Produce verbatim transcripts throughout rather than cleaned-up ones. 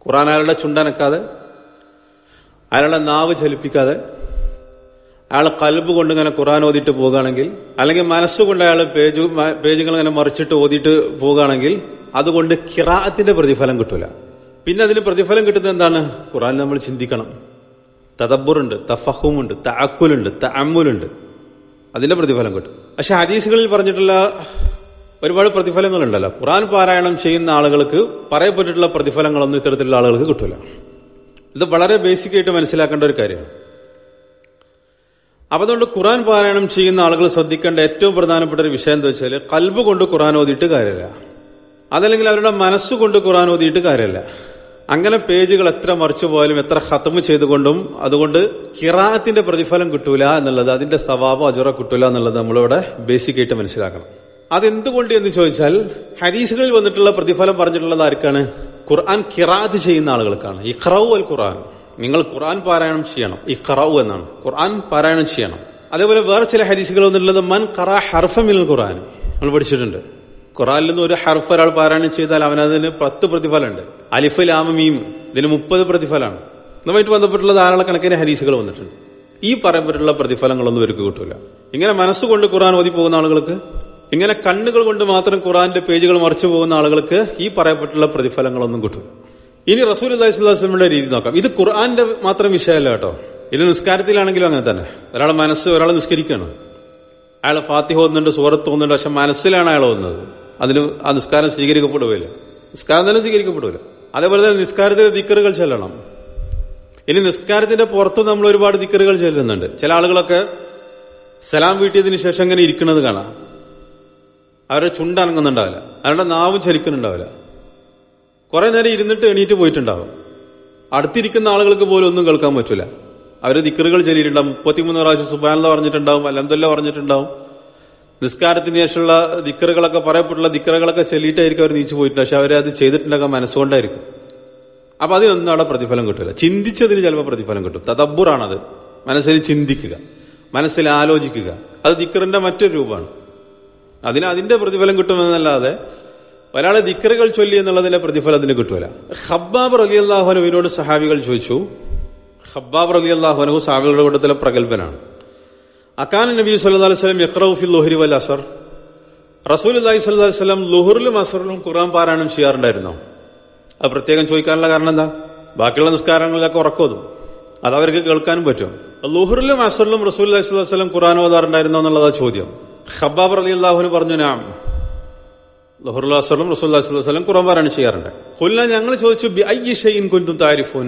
ഖുർആൻ അയാളുടെ ചുണ്ടനക്കാതെ, അയാളുടെ നാവ് ചലിപ്പിക്കാതെ, അയാൾ കൽബ് കൊണ്ട് ഇങ്ങനെ ഖുർആൻ ഓതിയിട്ട് പോകുകയാണെങ്കിൽ, അല്ലെങ്കിൽ മനസ്സുകൊണ്ട് അയാൾ പേജ് പേജുകൾ ഇങ്ങനെ മറിച്ചിട്ട് ഓതിയിട്ട് പോകുകയാണെങ്കിൽ അതുകൊണ്ട് ഖിറാഅത്തിന്റെ പ്രതിഫലം കിട്ടൂല. പിന്നെ അതിന് പ്രതിഫലം കിട്ടുന്നത് എന്താണ്? ഖുർആൻ നമ്മൾ ചിന്തിക്കണം. തദബ്ബുറുണ്ട്, തഫഹുമുണ്ട്, തഅക്കുലുണ്ട്, തഅമ്മുലുണ്ട്. അതിന്റെ പ്രതിഫലം കിട്ടും. പക്ഷെ ഹദീസുകളിൽ പറഞ്ഞിട്ടുള്ള ഒരുപാട് പ്രതിഫലങ്ങളുണ്ടല്ലോ. ഖുർആൻ പാരായണം ചെയ്യുന്ന ആളുകൾക്ക് പറയപ്പെട്ടിട്ടുള്ള പ്രതിഫലങ്ങളൊന്നും ഇത്തരത്തിലുള്ള ആളുകൾക്ക് കിട്ടൂല. ഇത് വളരെ ബേസിക് ആയിട്ട് മനസ്സിലാക്കേണ്ട ഒരു കാര്യമാണ്. അപ്പൊ അതുകൊണ്ട് ഖുർആൻ പാരായണം ചെയ്യുന്ന ആളുകൾ ശ്രദ്ധിക്കേണ്ട ഏറ്റവും പ്രധാനപ്പെട്ട ഒരു വിഷയം എന്താ വെച്ചാൽ, കൽബ് കൊണ്ട് ഖുർആൻ ഓതിയിട്ട് കാര്യമില്ല, അതല്ലെങ്കിൽ അവരുടെ മനസ്സുകൊണ്ട് ഖുർആൻ ഓതിയിട്ട് കാര്യമില്ല. അങ്ങനെ പേജുകൾ എത്ര മറിച്ചു പോയാലും എത്ര ഖത്മ് ചെയ്തുകൊണ്ടും അതുകൊണ്ട് ഖിറാഅത്തിന്റെ പ്രതിഫലം കിട്ടൂല എന്നുള്ളത്, അതിന്റെ സവാബ് അജറ കിട്ടൂല എന്നുള്ളത് നമ്മളിവിടെ ബേസിക് ആയിട്ട് മനസ്സിലാക്കണം. അതെന്തുകൊണ്ട് എന്ന് ചോദിച്ചാൽ, ഹദീസുകളിൽ വന്നിട്ടുള്ള പ്രതിഫലം പറഞ്ഞിട്ടുള്ളത് ആർക്കാണ്? ഖുർആൻ ഖിറാഅത്ത് ചെയ്യുന്ന ആളുകൾക്കാണ്. ഇഖ്റഉ അൽ ഖുർആൻ, നിങ്ങൾ ഖുർആൻ പാരായണം ചെയ്യണം. ഇഖ്റഉ എന്നാണ്, ഖുർആൻ പാരായണം ചെയ്യണം. അതേപോലെ വേറെ ചില ഹദീസുകൾ വന്നിട്ടുള്ളത് മൻ ഖറഅ ഹർഫൻ മിനൽ ഖുർആൻ, നമ്മൾ പഠിച്ചിട്ടുണ്ട്. ഖുർആനിൽ നിന്ന് ഒരു ഹർഫ് ഒരാൾ പാരായണം ചെയ്താൽ അവനതിന് പത്ത് പ്രതിഫലമുണ്ട്. അലിഫ് ലാം മീം ഇതിന് മുപ്പത് പ്രതിഫലമാണ്. ഇതുമായിട്ട് ബന്ധപ്പെട്ടുള്ള ധാരാളം കണക്കിന് ഹദീസുകൾ വന്നിട്ടുണ്ട്. ഈ പറയപ്പെട്ടുള്ള പ്രതിഫലങ്ങളൊന്നും ഇവർക്ക് കിട്ടൂല. ഇങ്ങനെ മനസ്സുകൊണ്ട് ഖുർആൻ ഓതി പോകുന്ന ആളുകൾക്ക്, ഇങ്ങനെ കണ്ണുകൾ കൊണ്ട് മാത്രം ഖുർആന്റെ പേജുകൾ മറിച്ചു പോകുന്ന ആളുകൾക്ക് ഈ പറയപ്പെട്ടുള്ള പ്രതിഫലങ്ങളൊന്നും കിട്ടും. ഇനി റസൂലുള്ളാഹി സ്വല്ലല്ലാഹു അലൈഹി വസല്ലമയുടെ രീതി നോക്കാം. ഇത് ഖുർആന്റെ മാത്രം വിഷയമല്ല കേട്ടോ. ഇത് നിസ്കാരത്തിലാണെങ്കിലും അങ്ങനെ തന്നെ. ഒരാളെ മനസ്സ്, ഒരാളെ നിസ്കരിക്കുകയാണ്, അയാൾ ഫാത്തിഹ ഓതുന്നുണ്ട്, സൂറത്ത് ഓതുന്നുണ്ട്, പക്ഷെ മനസ്സിലാണ് അയാൾ ഓതുന്നത്, അതിന് ആ നിസ്കാരം സ്വീകരിക്കപ്പെടുകയില്ല. നിസ്കാരം തന്നെ സ്വീകരിക്കപ്പെടില്ല. അതേപോലെ തന്നെ നിസ്കാരത്തിൽ ദിക്റുകൾ ചെല്ലണം. ഇനി നിസ്കാരത്തിന്റെ പുറത്ത് നമ്മൾ ഒരുപാട് ദിക്റുകൾ ചെല്ലുന്നുണ്ട്. ചില ആളുകളൊക്കെ സലാം വീട്ടിയതിനു ശേഷം ഇങ്ങനെ ഇരിക്കുന്നത് കാണാം. അവരുടെ ചുണ്ടനങ്ങുന്നുണ്ടാവില്ല, അവരുടെ നാവും ചലിക്കുന്നുണ്ടാവില്ല. കുറെ നേരം ഇരുന്നിട്ട് എണീറ്റ് പോയിട്ടുണ്ടാവും. അടുത്തിരിക്കുന്ന ആളുകൾക്ക് പോലും ഒന്നും കേൾക്കാൻ പറ്റൂല. അവര് ദിക്റുകൾ ചൊല്ലിയിട്ടുണ്ടാവും. മുപ്പത്തിമൂന്ന് പ്രാവശ്യം സുബ്ഹാനല്ലാഹ് പറഞ്ഞിട്ടുണ്ടാവും, അൽഹംദുലില്ലാഹ് പറഞ്ഞിട്ടുണ്ടാവും. നിസ്കാരത്തിന് ശേഷമുള്ള ദിക്റുകളൊക്കെ, പറയപ്പെട്ടുള്ള ദിക്റുകളൊക്കെ ചൊല്ലിയിട്ടായിരിക്കും അവർ നീച്ചു പോയിട്ടുണ്ട്. പക്ഷെ അവരത് ചെയ്തിട്ടുണ്ടാക്കാൻ മനസ്സുകൊണ്ടായിരിക്കും. അപ്പൊ അതിനൊന്നും അവിടെ പ്രതിഫലം കിട്ടില്ല. ചിന്തിച്ചതിന് ചിലപ്പോൾ പ്രതിഫലം കിട്ടും. തദബ്ബുറാണത്, മനസ്സിൽ ചിന്തിക്കുക, മനസ്സിൽ ആലോചിക്കുക. അത് ദിക്റിന്റെ മറ്റൊരു രൂപമാണ്. അതിന് അതിന്റെ പ്രതിഫലം കിട്ടുമെന്നല്ലാതെ ഒരാളെ ദിക്റുകൾ ചൊല്ലി എന്നുള്ളതിന്റെ പ്രതിഫലത്തിന് കിട്ടൂല. ഖബ്ബാബ് റളിയല്ലാഹു അൻഹുവിനോട് സഹാബികൾ ചോദിച്ചു. ഖബ്ബാബ് റളിയല്ലാഹു അൻഹു സഹാബികളുടെ കൂട്ടത്തിലെ പ്രഗൽഭനാണ്. അകാന നബി സല്ലല്ലാഹു അലൈഹി വസല്ലം യഖറഉ ഫിൽ ളുഹ്രി വൽ അസ്ർ, റസൂലുള്ളാഹി സ്വല്ലല്ലാഹു അലൈഹി വസല്ലം ളുഹറിലും അസ്റിലും ഖുർആൻ പാരായണം ചെയ്യാറുണ്ടായിരുന്നോ? അത് പ്രത്യേകം ചോദിക്കാനുള്ള കാരണം എന്താ? ബാക്കിയുള്ള നിസ്കാരങ്ങളിലൊക്കെ ഉറക്കോതും, അത് അവർക്ക് കേൾക്കാനും പറ്റും. ളുഹറിലും അസ്റിലും റസൂലുള്ളാഹി സ്വല്ലല്ലാഹു അലൈഹി വസല്ലം ഖുർആൻ ഓതാറുണ്ടായിരുന്നോ എന്നുള്ളതാ ചോദ്യം. ഖബ്ബാബ് റളിയല്ലാഹു അൻഹു പറഞ്ഞു, നഅം, ളുഹറിലും അസ്റിലും റസൂലുള്ളാഹി സ്വല്ലല്ലാഹു അലൈഹി വസല്ലം ഖുർആൻ പാരായണം ചെയ്യാറുണ്ട്. ഖുൽനാ, ഞങ്ങൾ ചോദിച്ചു, ബി അയ്യി ഷൈഇൻ കുൻതും തഅരിഫൂൻ,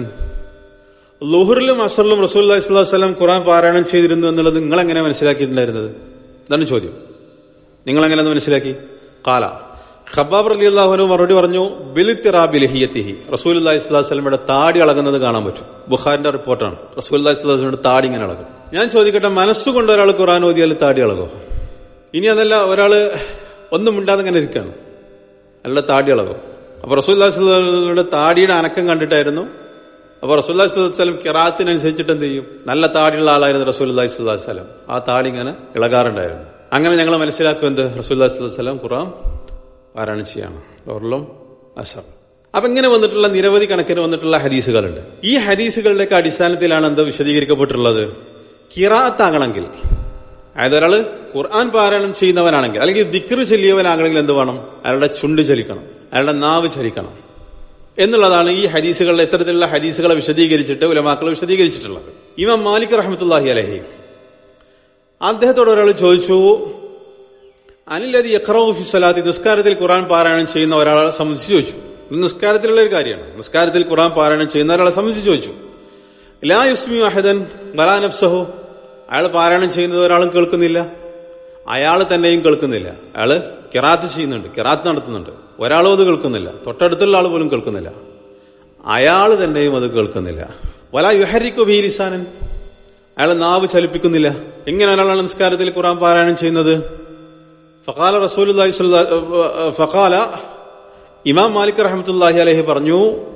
ളുഹറിലും അസ്റിലും റസൂലുള്ളാഹി സ്വല്ലല്ലാഹു അലൈഹി വസല്ലം ഖുർആൻ പാരായണം ചെയ്തിരുന്നു എന്നുള്ളത് നിങ്ങൾ എങ്ങനെ മനസ്സിലാക്കിയിട്ടുണ്ടായിരുന്നത്? ഇതാണ് ചോദ്യം. നിങ്ങൾ എങ്ങനെ മനസ്സിലാക്കി? ഖാല, ഖബ്ബാബ് റളിയല്ലാഹു അൻഹു മറുപടി പറഞ്ഞു, ബിലിത്തിറാബി ലഹിയത്തിഹി, റസൂലുള്ളാഹി സ്വല്ലല്ലാഹു അലൈഹി വസല്ലമയുടെ താടി ഇളകുന്നത് കാണാൻ പറ്റും. ബുഖാരിന്റെ റിപ്പോർട്ടാണ്. റസൂലുള്ളാഹി സ്വല്ലല്ലാഹു അലൈഹി വസല്ലമയുടെ താടി ഇങ്ങനെ ഇളകും. ഞാൻ ചോദിക്കട്ടെ, മനസ്സുകൊണ്ട് ഒരാൾ ഖുർആൻ ഓതിയാൽ താടി ഇളകോ? ഇനി അതല്ല, ഒരാള് ഒന്നും മിണ്ടാതെ ഇങ്ങനെ ഇരിക്കുകയാണ്, അയാളുടെ താടി ഇളകും. അപ്പൊ റസൂലുള്ളാഹി സ്വല്ലല്ലാഹു അലൈഹി വസല്ലമയുടെ താടിയുടെ അനക്കം കണ്ടിട്ടായിരുന്നു. അപ്പൊ റസൂലുള്ളാഹി സ്വല്ലല്ലാഹു അലൈഹി വസല്ലം ഖിറാഅത്തിനനുസരിച്ചിട്ട് എന്ത് ചെയ്യും? നല്ല താടിയുള്ള ആളായിരുന്നു റസൂലുള്ളാഹി സ്വല്ലല്ലാഹു അലൈഹി വസല്ലം. ആ താടി ഇങ്ങനെ ഇളകാറുണ്ടായിരുന്നു. അങ്ങനെ ഞങ്ങൾ മനസ്സിലാക്കും എന്ത്? റസൂലുള്ളാഹി സ്വല്ലല്ലാഹു അലൈഹി വസല്ലം ഖുർആൻ പാരായണം ചെയ്യാണ്, ളുഹറിലും അസ്റിലും. അപ്പൊ ഇങ്ങനെ വന്നിട്ടുള്ള നിരവധി കണക്കിന് വന്നിട്ടുള്ള ഹദീസുകളുണ്ട്. ഈ ഹദീസുകളുടെയൊക്കെ അടിസ്ഥാനത്തിലാണ് എന്ത് വിശദീകരിക്കപ്പെട്ടിട്ടുള്ളത്? ഖിറാഅത്താകണമെങ്കിൽ, അതായത് ഒരാള് ഖുർആൻ പാരായണം ചെയ്യുന്നവനാണെങ്കിൽ, അല്ലെങ്കിൽ ദിക്റ് ചൊല്ലിയവനാകണമെങ്കിൽ എന്ത് വേണം? അയാളുടെ ചുണ്ട് ചലിക്കണം, അയാളുടെ നാവ് ചലിക്കണം എന്നുള്ളതാണ് ഈ ഹദീസുകളിലെ ഇത്തരത്തിലുള്ള ഹദീസുകളെ വിശദീകരിച്ചിട്ട് ഉലമാക്കൾ വിശദീകരിച്ചിട്ടുള്ളത്. ഇമാം മാലിക് റഹ്മത്തുള്ളാഹി അലൈഹി, അദ്ദേഹത്തോട് ഒരാൾ ചോദിച്ചു, അനില്ലദി യഖറഉ ഫി സ്വലാത്തി, നിസ്കാരത്തിൽ ഖുർആൻ പാരായണം ചെയ്യുന്ന ഒരാളെ സംബന്ധിച്ച് ചോദിച്ചു. ഇത് നിസ്കാരത്തിലുള്ള ഒരു കാര്യമാണ്. നിസ്കാരത്തിൽ ഖുർആൻ പാരായണം ചെയ്യുന്ന ഒരാളെ സംബന്ധിച്ച് ചോദിച്ചു. ലാ യുസ്മിഉ അഹദൻ വലാ നഫ്സഹു, അയാൾ പാരായണം ചെയ്യുന്നത് ഒരാളും കേൾക്കുന്നില്ല, അയാൾ തന്നെയും കേൾക്കുന്നില്ല. അയാള് ഖിറാഅത്ത് ചെയ്യുന്നുണ്ട്, ഖിറാഅത്ത് നടത്തുന്നുണ്ട്, ഒരാളും അത് കേൾക്കുന്നില്ല, തൊട്ടടുത്തുള്ള ആൾ പോലും കേൾക്കുന്നില്ല, അയാൾ തന്നെയും അത് കേൾക്കുന്നില്ല. വലാ യുഹരിക്കു ബിഹി ലിസാനൻ, അയാൾ നാവ് ചലിപ്പിക്കുന്നില്ല. എങ്ങനെ ഒരാളാണ് നിസ്കാരത്തിൽ ഖുർആൻ പാരായണം ചെയ്യുന്നത്? ഫഖാല റസൂലുള്ളാഹി സ്വല്ലല്ലാഹു ഫഖാല ഇമാം മാലിക് റഹ്മത്തുള്ളാഹി അലൈഹി പറഞ്ഞു,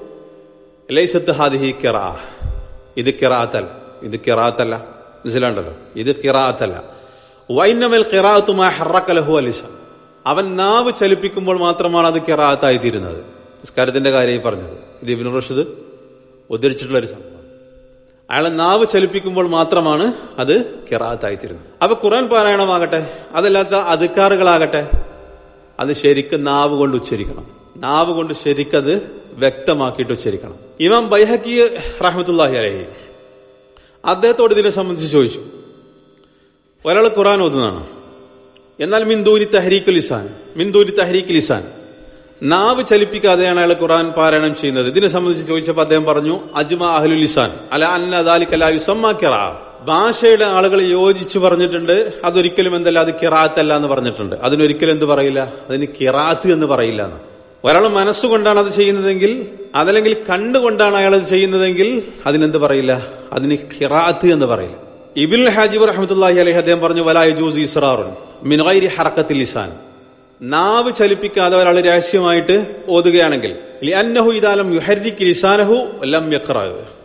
ലൈസത്ത് ഹാദിഹി ഖിറാഅ, ഇത് ഖിറാഅത്തല്ല, ഇത് ഖിറാഅത്തല്ല. മനസ്സിലാണ്ടല്ലോ, ഇത് ഖിറാഅത്തല്ല. വഇന്നമൽ ഖിറാഅത്തു മാ ഹറക ലഹു ലിസാൻ, അവൻ നാവ് ചലിപ്പിക്കുമ്പോൾ മാത്രമാണ് അത് ഖിറാഅത്തായി തീരുന്നത്. നിസ്കാരത്തിന്റെ കാര്യമായി പറഞ്ഞത്. ഇത് ഇബ്നു റുഷ്ദ് ഉദ്ധരിച്ചിട്ടുള്ള ഒരു സംഭവം. അയാളെ നാവ് ചലിപ്പിക്കുമ്പോൾ മാത്രമാണ് അത് ഖിറാഅത്തായിത്തീരുന്നത്. അപ്പൊ ഖുർആൻ പാരായണമാകട്ടെ, അതല്ലാത്ത അദ്കാറുകളാകട്ടെ, അത് ശരിക്കും നാവ് കൊണ്ട് ഉച്ചരിക്കണം. നാവ് കൊണ്ട് ശരിക്കത് വ്യക്തമാക്കിയിട്ട് ഉച്ചരിക്കണം. ഇമാം ബൈഹഖി റഹ്മത്തുള്ളാഹി അലൈഹി അദ്ദേഹത്തോട് ഇതിനെ സംബന്ധിച്ച് ചോദിച്ചു. ഒരാൾ ഖുർആൻ ഓതുന്നതാണ്, എന്നാൽ മിന്ദൂരി തഹരീഖ് ലിസാൻ മിന്ദൂരി തഹരീഖ് ലിസാൻ നാവ് ചലിപ്പിക്കാതെയാണ് അയാൾ ഖുർആൻ പാരായണം ചെയ്യുന്നത്. ഇതിനെ സംബന്ധിച്ച് ചോദിച്ചപ്പോൾ അദ്ദേഹം പറഞ്ഞു, അജ്മാ അഹ്ലുൽ ലിസാൻ അല അന്ന ദാലിക ലാ യുസമ്മാ ഖിറാഅ. ഭാഷയുടെ ആളുകൾ യോജിച്ചു പറഞ്ഞിട്ടുണ്ട് അതൊരിക്കലും എന്തല്ല, അത് ഖിറാഅത്ത് അല്ല എന്ന് പറഞ്ഞിട്ടുണ്ട്. അതിനൊരിക്കലും എന്ത് പറയില്ല, അതിന് ഖിറാഅത്ത് എന്ന് പറയില്ല എന്ന്. ഒരാൾ മനസ്സുകൊണ്ടാണ് അത് ചെയ്യുന്നതെങ്കിൽ, അതല്ലെങ്കിൽ കണ്ടുകൊണ്ടാണ് അയാൾ അത് ചെയ്യുന്നതെങ്കിൽ അതിനെന്ത് പറയില്ല, അതിന് ഖിറാഅത്ത് എന്ന് പറയില്ല. ഇബ്നുൽ ഹാജിബ് റഹ്മത്തുള്ളാഹി അലൈഹി അദ്ദേഹം പറഞ്ഞു, വലാ യജൂസു ഇസ്റാറുൻ മിൻ ഗൈരി ഹറക്കത്തിൽ ലിസാൻ. നാവ് ചലിപ്പിക്കാതെ ഒരാൾ രഹസ്യമായിട്ട് ഓതുകയാണെങ്കിൽ, ലിഅന്നഹു ഇദാ ലം യുഹർരിക് ലിസാനഹു ലം യഖറഅ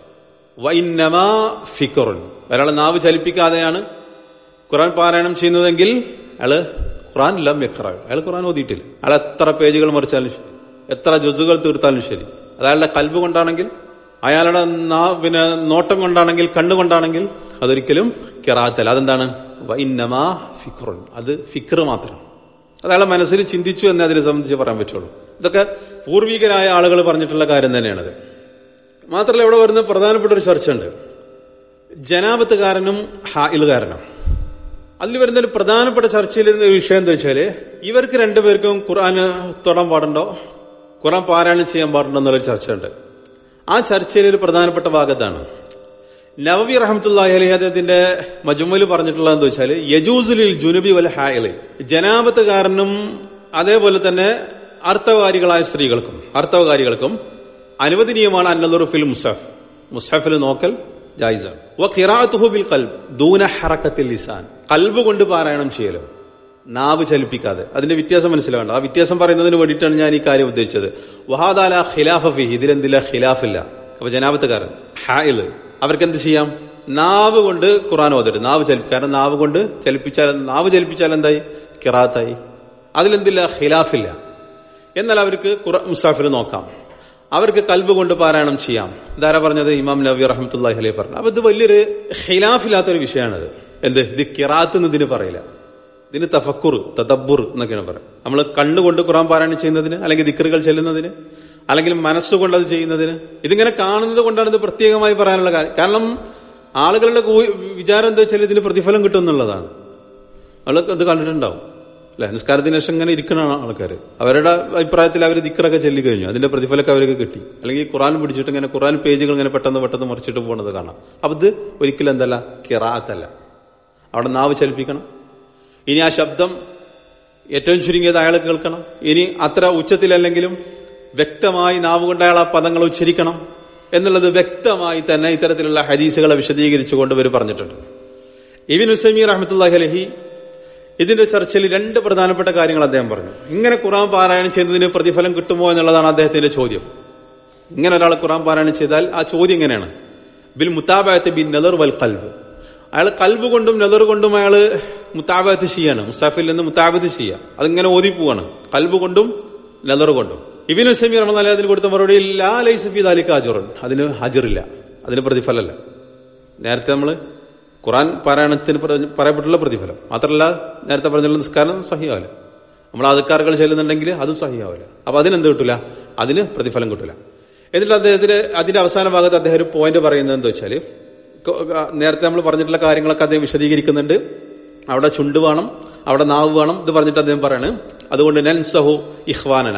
വഇന്നമാ ഫിക്റുൻ. ഒരാൾ നാവ് ചലിപ്പിക്കാതെയാണ് ഖുർആൻ പാരായണം ചെയ്യുന്നതെങ്കിൽ അയാള് ഖുർആൻ ലം യഖറഅ, അയാൾ ഖുർആൻ ഓതിയിട്ടില്ല. അയാൾ എത്ര പേജുകൾ മറിച്ചാലും ശരി, എത്ര ജുസുകൾ തീർത്താലും ശരി, അത് അയാളുടെ കൽബ് കൊണ്ടാണെങ്കിൽ, അയാളുടെ പിന്നെ നോട്ടം കൊണ്ടാണെങ്കിൽ, കണ്ണുകൊണ്ടാണെങ്കിൽ അതൊരിക്കലും ഖിറാഅത്തല്ല. അതെന്താണ്, വഇന്നമാ ഫിക്റുൻ, അത് ഫിക്ർ മാത്രം, അത് അയാളെ മനസ്സിൽ ചിന്തിച്ചു എന്നേ അതിനെ സംബന്ധിച്ച് പറയാൻ പറ്റുള്ളൂ. ഇതൊക്കെ പൂർവികരായ ആളുകൾ പറഞ്ഞിട്ടുള്ള കാര്യം തന്നെയാണത്. മാത്രമല്ല ഇവിടെ വരുന്ന പ്രധാനപ്പെട്ട ഒരു ചർച്ച ഉണ്ട്, ജനാബത്തുകാരനും ഹായിലുകാരനും. അതിൽ വരുന്ന ഒരു പ്രധാനപ്പെട്ട ചർച്ചയിലിരുന്ന ഒരു വിഷയം എന്താ വെച്ചാല്, ഇവർക്ക് രണ്ടുപേർക്കും ഖുർആൻ തൊടാൻ പാടുണ്ടോ, ഖുർആൻ പാരായണം ചെയ്യാൻ പാടുണ്ടോ എന്നുള്ളൊരു ചർച്ചയുണ്ട്. ആ ചർച്ചയിൽ ഒരു പ്രധാനപ്പെട്ട ഭാഗത്താണ് നവവി റഹ്മത്തുള്ളാഹി അലൈഹി അദ്ദേഹത്തിന്റെ മജ്മുഅൽ പറഞ്ഞിട്ടുള്ളത് എന്താ വെച്ചാൽ, യജൂസുലിൽ ജുനുബി വൽ ഹായിലി, ജനാബത്തുകാരനും അതേപോലെ തന്നെ അർത്ഥകാരികളായ സ്ത്രീകൾക്കും അർത്ഥകാരികൾക്കും അനുവദനീയമാണ് അന്നദുറു ഫിൽ മുസ്ഹഫ്, മുസ്ഹഫിൽ നോക്കൽ ജായിസാണ്. വ ഖിറാഅത്തുഹു ബിൽ ഖൽബ് ദൂന ഹറക്കത്തിൽ ലിസാൻ, ഖൽബ് കൊണ്ട് പാരായണം ചെയ്യലും, നാവ് ചലിപ്പിക്കാതെ. അതിന്റെ വ്യത്യാസം മനസ്സിലാകണ്ട. ആ വ്യത്യാസം പറയുന്നതിന് വേണ്ടിയിട്ടാണ് ഞാൻ ഈ കാര്യം ഉദ്ദേശിച്ചത്. വഹാദാ ലാ ഖിലാഫ ഫീഹി, ഇതിലെന്തില്ല ഖിലാഫില്ല. അപ്പൊ ജനാബത്തുകാരൻ ഹായിൽ അവർക്ക് എന്ത് ചെയ്യാം, നാവ് കൊണ്ട് ഖുർആൻ ഓതരുത്, നാവ് ചലിപ്പിക്കും. കാരണം നാവ് കൊണ്ട് ചലിപ്പിച്ചാൽ നാവ് ചലിപ്പിച്ചാൽ എന്തായി, ഖിറാഅത്തായി. അതിലെന്തില്ല, ഖിലാഫില്ല. എന്നാൽ അവർക്ക് ഖുർആൻ മുസ്ഹഫിൽ നോക്കാം, അവർക്ക് കൽബ് കൊണ്ട് പാരായണം ചെയ്യാം. ഇതാരാ പറഞ്ഞത്, ഇമാം നവവി റഹ്മത്തുള്ളാഹി അലൈഹി പറഞ്ഞു. അപ്പൊ ഇത് വലിയൊരു ഖിലാഫില്ലാത്തൊരു വിഷയമാണത്. എന്ത്, ഇത് ഖിറാഅത്ത് എന്ന് ഇതിന് പറയില്ല, ഇതിന് തഫക്കുർ തദബ്ബുർ എന്നൊക്കെയാണ് പറയുക. നമ്മൾ കണ്ണുകൊണ്ട് ഖുർആൻ പാരായണം ചെയ്യുന്നതിന്, അല്ലെങ്കിൽ ദിക്റുകൾ ചെല്ലുന്നതിന്, അല്ലെങ്കിൽ മനസ്സുകൊണ്ട് അത് ചെയ്യുന്നതിന്, ഇതിങ്ങനെ കാണുന്നത് കൊണ്ടാണ് ഇത് പ്രത്യേകമായി പറയാനുള്ള കാര്യം. കാരണം ആളുകളുടെ വിചാരം എന്താ വെച്ചാൽ ഇതിന് പ്രതിഫലം കിട്ടും എന്നുള്ളതാണ്. ആൾക്ക് ഇത് കണ്ടിട്ടുണ്ടാവും അല്ലെ, നിസ്കാരത്തിന് ശേഷം ഇങ്ങനെ ഇരിക്കുന്ന ആൾക്കാർ, അവരുടെ അഭിപ്രായത്തിൽ അവർ ദിക്റൊക്കെ ചൊല്ലി കഴിഞ്ഞു, അതിന്റെ പ്രതിഫലമൊക്കെ അവർക്ക് കിട്ടി. അല്ലെങ്കിൽ ഖുർആൻ പിടിച്ചിട്ട് ഇങ്ങനെ ഖുർആൻ പേജുകൾ ഇങ്ങനെ പെട്ടെന്ന് പെട്ടെന്ന് മറിച്ചിട്ട് പോകുന്നത് കാണാം. അപ്പൊ ഇത് ഒരിക്കലും എന്തല്ല, ഖിറാഅത്തല്ല. അവിടെ നാവ് ചലിപ്പിക്കണം. ഇനി ആ ശബ്ദം ഏറ്റവും ചുരുങ്ങിയത് അയാൾ കേൾക്കണം. ഇനി അത്ര ഉച്ചത്തിലല്ലെങ്കിലും വ്യക്തമായി നാവ് കൊണ്ട് അയാൾ ആ പദങ്ങൾ ഉച്ചരിക്കണം എന്നുള്ളത് വ്യക്തമായി തന്നെ ഇത്തരത്തിലുള്ള ഹദീസുകളെ വിശദീകരിച്ചുകൊണ്ട് ഇവർ പറഞ്ഞിട്ടുണ്ട്. ഇബ്നു ഉസൈമീൻ റഹ്മത്തുള്ളാഹി അലൈഹി ഇതിന്റെ ചർച്ചയിൽ രണ്ട് പ്രധാനപ്പെട്ട കാര്യങ്ങൾ അദ്ദേഹം പറഞ്ഞു. ഇങ്ങനെ ഖുർആൻ പാരായണം ചെയ്യുന്നതിന് പ്രതിഫലം കിട്ടുമോ എന്നുള്ളതാണ് അദ്ദേഹത്തിന്റെ ചോദ്യം. ഇങ്ങനെ ഒരാൾ ഖുർആൻ പാരായണം ചെയ്താൽ ആ ചോദ്യം എങ്ങനെയാണ്, ബിൽ മുതാബഅത്തി ബിൻ നദർ വൽ ഖൽബ്, അയാൾ കൽബ് കൊണ്ടും നദർ കൊണ്ടും അയാൾ മുതാബഅത്ത് ചെയ്യാണ്, മുസ്ഹഫിൽ നിന്ന് മുതാബഅത്ത് ചെയ്യുക, അതിങ്ങനെ ഓതിപ്പോവാണ്, കൽബ് കൊണ്ടും നദർ കൊണ്ടും. ഇബ്നു ഉസൈമീൻ റഹ്മത്തുള്ളാഹി അലൈഹി അതിന് കൊടുത്ത മറുപടി, ലാ ലൈസ ഫീ ദാലിക അജ്റുൻ, അതിന് അജ്റില്ല, അതിന് പ്രതിഫലമല്ല. നേരത്തെ നമ്മൾ ഖുർആൻ പാരായണത്തിന് പറയപ്പെട്ടുള്ള പ്രതിഫലം മാത്രമല്ല, നേരത്തെ പറഞ്ഞുള്ള നിസ്കാരം സഹിയാവില്ല, നമ്മൾ അദ്കാറുകൾ ചെല്ലുന്നുണ്ടെങ്കിൽ അതും സഹിയാവില്ല. അപ്പൊ അതിനെന്ത് കിട്ടില്ല, അതിന് പ്രതിഫലം കിട്ടില്ല. എന്നിട്ട് അദ്ദേഹത്തിന് അതിന്റെ അവസാന ഭാഗത്ത് അദ്ദേഹം ഒരു പോയിന്റ് പറയുന്നത് എന്താ വെച്ചാൽ, നേരത്തെ നമ്മൾ പറഞ്ഞിട്ടുള്ള കാര്യങ്ങളൊക്കെ അദ്ദേഹം വിശദീകരിക്കുന്നുണ്ട്. അവിടെ ചുണ്ട് വേണം, അവിടെ നാവ് വേണം, ഇത് പറഞ്ഞിട്ട് അദ്ദേഹം പറയാണ്, അതുകൊണ്ട് നൻസഹു ഇഖ്വാനന,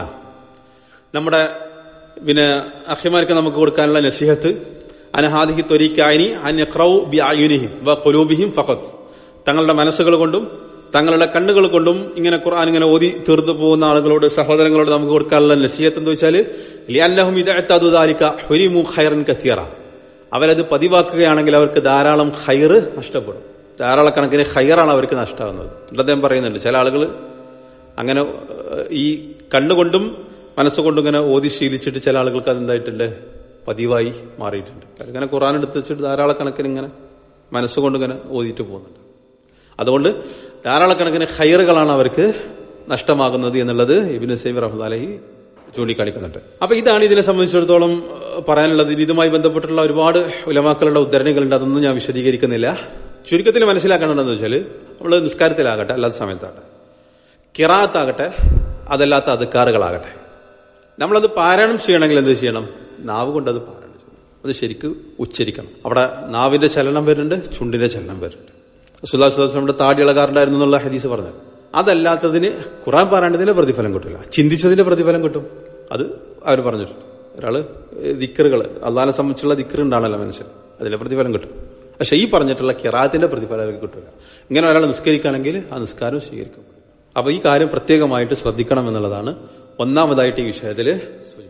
നമ്മുടെ പിന്നെ അഖിമാർക്ക് നമുക്ക് കൊടുക്കാനുള്ള നസീഹത്ത്, അനഹാദിഹി ത്വരീക്കായിനി അൻ യഖ്റഉ ബിഅയുനിഹിം വഖുലൂബിഹിം ഫഖത്ത്, തങ്ങളുടെ മനസ്സുകൾ കൊണ്ടും തങ്ങളുടെ കണ്ണുകൾ കൊണ്ടും ഇങ്ങനെ ഖുർആൻ ഇങ്ങനെ ഓതി തീർന്നു പോകുന്ന ആളുകളോട്, സഹോദരങ്ങളോട് നമുക്ക് കൊടുക്കാനുള്ള നസീഹത്ത് എന്ന് വെച്ചാൽ, ലിഅന്നഹും ഇദാ അതദു ദാലിക ഹുരിമു ഖൈറൻ കസീറ, അവരത് പതിവാക്കുകയാണെങ്കിൽ അവർക്ക് ധാരാളം ഖൈർ നഷ്ടപ്പെടും, ധാരാളക്കണക്കിന് ഖൈറാണ് അവർക്ക് നഷ്ടമാകുന്നത്. അദ്ദേഹം പറയുന്നുണ്ട്, ചില ആളുകൾ അങ്ങനെ ഈ കണ്ണുകൊണ്ടും മനസ്സുകൊണ്ടും ഇങ്ങനെ ഓതി ശീലിച്ചിട്ട് ചില ആളുകൾക്ക് അതെന്തായിട്ടുണ്ട്, പതിവായി മാറിയിട്ടുണ്ട്. ഇങ്ങനെ ഖുർആൻ എടുത്ത് വെച്ചിട്ട് ധാരാളക്കണക്കിന് ഇങ്ങനെ മനസ്സുകൊണ്ട് ഇങ്ങനെ ഓതിയിട്ട് പോകുന്നുണ്ട്. അതുകൊണ്ട് ധാരാളക്കണക്കിന് ഖൈറുകളാണ് അവർക്ക് നഷ്ടമാകുന്നത് എന്നുള്ളത് ഇബ്നു ഉസൈമീൻ റഹ്മത്തുള്ളാഹി അലൈഹി ചൂണ്ടിക്കാണിക്കുന്നുണ്ട്. അപ്പൊ ഇതാണ് ഇതിനെ സംബന്ധിച്ചിടത്തോളം പറയാനുള്ളത്. ഇതുമായി ബന്ധപ്പെട്ടുള്ള ഒരുപാട് ഉലമാക്കളുടെ ഉദ്ധരണികളുണ്ട്, അതൊന്നും ഞാൻ വിശദീകരിക്കുന്നില്ല. ചുരുക്കത്തിൽ മനസ്സിലാക്കേണ്ടതെന്ന് വെച്ചാൽ നമ്മൾ നിസ്കാരത്തിലാകട്ടെ, അല്ലാത്ത സമയത്താകട്ടെ, ഖിറാഅത്താകട്ടെ, അതല്ലാത്ത അദ്കാറുകളാകട്ടെ, നമ്മളത് പാരായണം ചെയ്യണമെങ്കിൽ എന്ത് ചെയ്യണം? നാവ് കൊണ്ടത് പാരായണം ചെയ്യണം. അത് ശരിക്ക് ഉച്ചരിക്കണം. അവിടെ നാവിന്റെ ചലനം വരുന്നുണ്ട്, ചുണ്ടിന്റെ ചലനം വരുന്നുണ്ട്. റസൂലുള്ളാഹി സ്വല്ലല്ലാഹു അലൈഹി വസല്ലം താടി ഇളകാറുണ്ടായിരുന്നു എന്നുള്ള ഹദീസ് പറഞ്ഞു. അതല്ലാത്തതിന് ഖുർആൻ പാരായണത്തിന്റെ പ്രതിഫലം കിട്ടില്ല, ചിന്തിച്ചതിന്റെ പ്രതിഫലം കിട്ടും. അത് അവർ പറഞ്ഞിട്ടുണ്ട്. ഒരാള് ദിക്റുകൾ, അള്ളാഹിനെ സംബന്ധിച്ചുള്ള ദിക്ർ ഉണ്ടാണല്ലോ മനുഷ്യൻ, അതിന്റെ പ്രതിഫലം കിട്ടും. പക്ഷെ ഈ പറഞ്ഞിട്ടുള്ള ഖിറാഅത്തിന്റെ പ്രതിഫലം കിട്ടില്ല. ഇങ്ങനെ ഒരാൾ നിസ്കരിക്കുകയാണെങ്കിൽ ആ നിസ്കാരം സ്വീകരിക്കും. അപ്പൊ ഈ കാര്യം പ്രത്യേകമായിട്ട് ശ്രദ്ധിക്കണം എന്നുള്ളതാണ് ഒന്നാമതായിട്ട് ഈ വിഷയത്തിൽ